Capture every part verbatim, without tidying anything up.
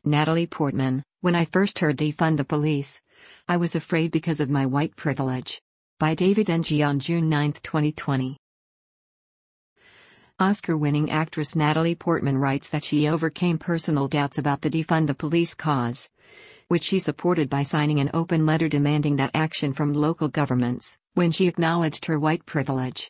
Natalie Portman, when I first heard defund the police, I was afraid because of my white privilege. By David N G on June ninth, twenty twenty. Oscar-winning actress Natalie Portman writes that she overcame personal doubts about the defund the police cause, which she supported by signing an open letter demanding that action from local governments, when she acknowledged her white privilege.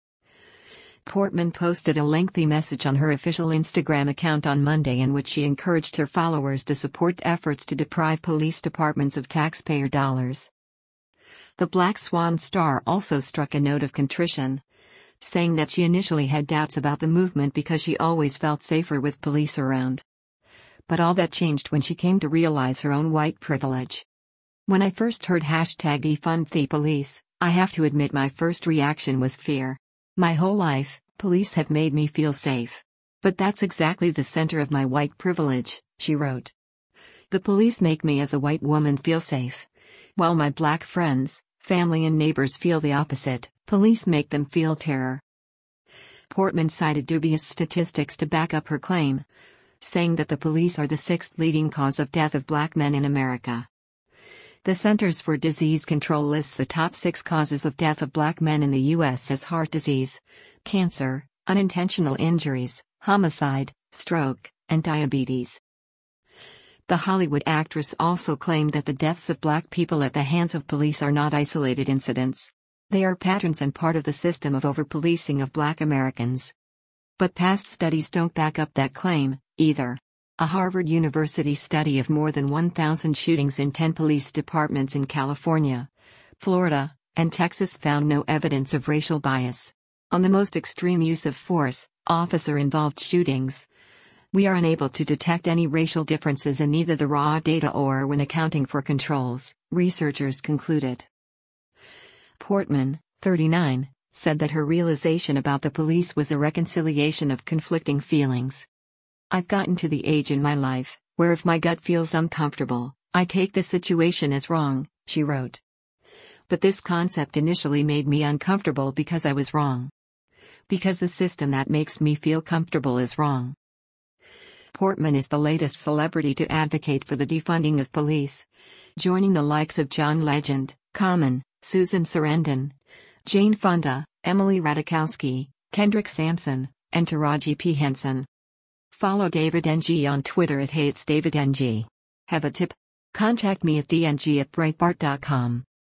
Portman posted a lengthy message on her official Instagram account on Monday in which she encouraged her followers to support efforts to deprive police departments of taxpayer dollars. The Black Swan star also struck a note of contrition, saying that she initially had doubts about the movement because she always felt safer with police around. But all that changed when she came to realize her own white privilege. When I first heard hashtag defund the police, I have to admit my first reaction was fear. My whole life, police have made me feel safe. But that's exactly the center of my white privilege, she wrote. The police make me as a white woman feel safe. While my black friends, family and neighbors feel the opposite, police make them feel terror. Portman cited dubious statistics to back up her claim, saying that the police are the sixth leading cause of death of black men in America. The Centers for Disease Control lists the top six causes of death of black men in the U S as heart disease, cancer, unintentional injuries, homicide, stroke, and diabetes. The Hollywood actress also claimed that the deaths of black people at the hands of police are not isolated incidents. They are patterns and part of the system of over-policing of black Americans. But past studies don't back up that claim, either. A Harvard University study of more than one thousand shootings in ten police departments in California, Florida, and Texas found no evidence of racial bias. On the most extreme use of force, officer-involved shootings, we are unable to detect any racial differences in either the raw data or when accounting for controls, researchers concluded. Portman, thirty-nine, said that her realization about the police was a reconciliation of conflicting feelings. I've gotten to the age in my life where if my gut feels uncomfortable, I take the situation as wrong, she wrote. But this concept initially made me uncomfortable because I was wrong. Because the system that makes me feel comfortable is wrong. Portman is the latest celebrity to advocate for the defunding of police, joining the likes of John Legend, Common, Susan Sarandon, Jane Fonda, Emily Ratajkowski, Kendrick Sampson, and Taraji P. Henson. Follow David N G on Twitter at HatesDavidNG. Have a tip? Contact me at d n g at breitbart dot com.